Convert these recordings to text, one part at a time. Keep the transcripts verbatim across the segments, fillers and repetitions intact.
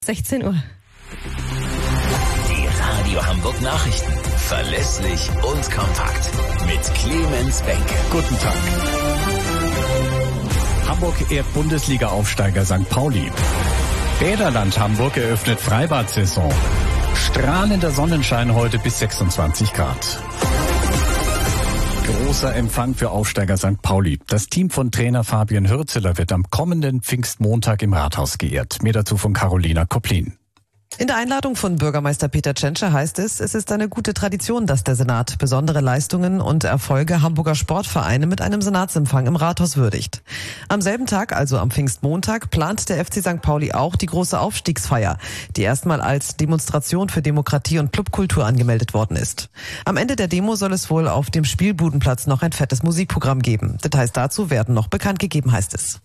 sechzehn Uhr. Die Radio Hamburg Nachrichten. Verlässlich und kompakt. Mit Clemens Benke. Guten Tag. Hamburg ehrt Bundesliga-Aufsteiger Sankt Pauli. Bäderland Hamburg eröffnet Freibad-Saison. Strahlender Sonnenschein heute bis sechsundzwanzig Grad. Großer Empfang für Aufsteiger Sankt Pauli. Das Team von Trainer Fabian Hürzeler wird am kommenden Pfingstmontag im Rathaus geehrt. Mehr dazu von Carolina Koplin. In der Einladung von Bürgermeister Peter Tschentscher heißt es, es ist eine gute Tradition, dass der Senat besondere Leistungen und Erfolge Hamburger Sportvereine mit einem Senatsempfang im Rathaus würdigt. Am selben Tag, also am Pfingstmontag, plant der F C Sankt Pauli auch die große Aufstiegsfeier, die erstmal als Demonstration für Demokratie und Clubkultur angemeldet worden ist. Am Ende der Demo soll es wohl auf dem Spielbudenplatz noch ein fettes Musikprogramm geben. Details dazu werden noch bekannt gegeben, heißt es.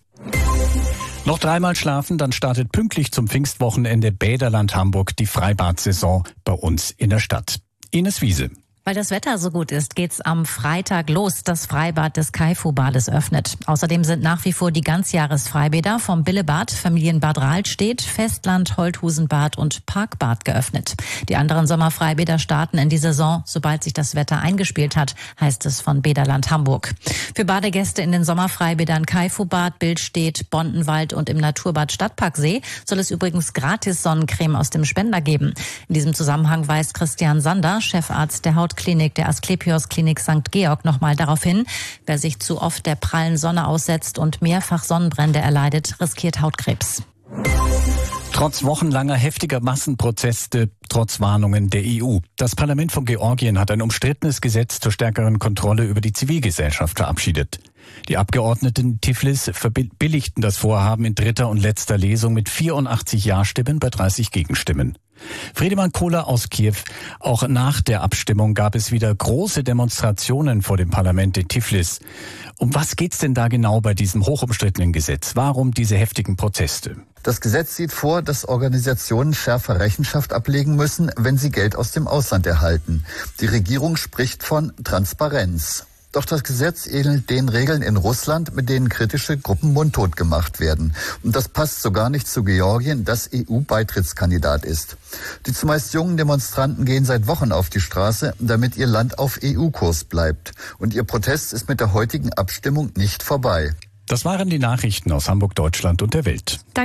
Noch dreimal schlafen, dann startet pünktlich zum Pfingstwochenende Bäderland Hamburg die Freibad-Saison bei uns in der Stadt. Ines Wiese. Weil das Wetter so gut ist, geht's am Freitag los. Das Freibad des Kaifu-Bades öffnet. Außerdem sind nach wie vor die Ganzjahresfreibäder vom Billebad, Familienbad Rahlstedt, Festland, Holthusenbad und Parkbad geöffnet. Die anderen Sommerfreibäder starten in die Saison, sobald sich das Wetter eingespielt hat, heißt es von Bäderland Hamburg. Für Badegäste in den Sommerfreibädern Kaifu-Bad, Billstedt, Bondenwald und im Naturbad Stadtparksee soll es übrigens gratis Sonnencreme aus dem Spender geben. In diesem Zusammenhang weist Christian Sander, Chefarzt der Haut Klinik der Asklepios Klinik Sankt Georg nochmal darauf hin, wer sich zu oft der prallen Sonne aussetzt und mehrfach Sonnenbrände erleidet, riskiert Hautkrebs. Trotz wochenlanger heftiger Massenproteste, trotz Warnungen der E U. Das Parlament von Georgien hat ein umstrittenes Gesetz zur stärkeren Kontrolle über die Zivilgesellschaft verabschiedet. Die Abgeordneten in Tiflis verbilligten das Vorhaben in dritter und letzter Lesung mit vierundachtzig Ja-Stimmen bei dreißig Gegenstimmen. Friedemann Kohler aus Kiew. Auch nach der Abstimmung gab es wieder große Demonstrationen vor dem Parlament in Tiflis. Um was geht's denn da genau bei diesem hochumstrittenen Gesetz? Warum diese heftigen Proteste? Das Gesetz sieht vor, dass Organisationen schärfer Rechenschaft ablegen müssen, wenn sie Geld aus dem Ausland erhalten. Die Regierung spricht von Transparenz. Doch das Gesetz ähnelt den Regeln in Russland, mit denen kritische Gruppen mundtot gemacht werden. Und das passt sogar nicht zu Georgien, das E U-Beitrittskandidat ist. Die zumeist jungen Demonstranten gehen seit Wochen auf die Straße, damit ihr Land auf E U-Kurs bleibt. Und ihr Protest ist mit der heutigen Abstimmung nicht vorbei. Das waren die Nachrichten aus Hamburg, Deutschland und der Welt. Danke.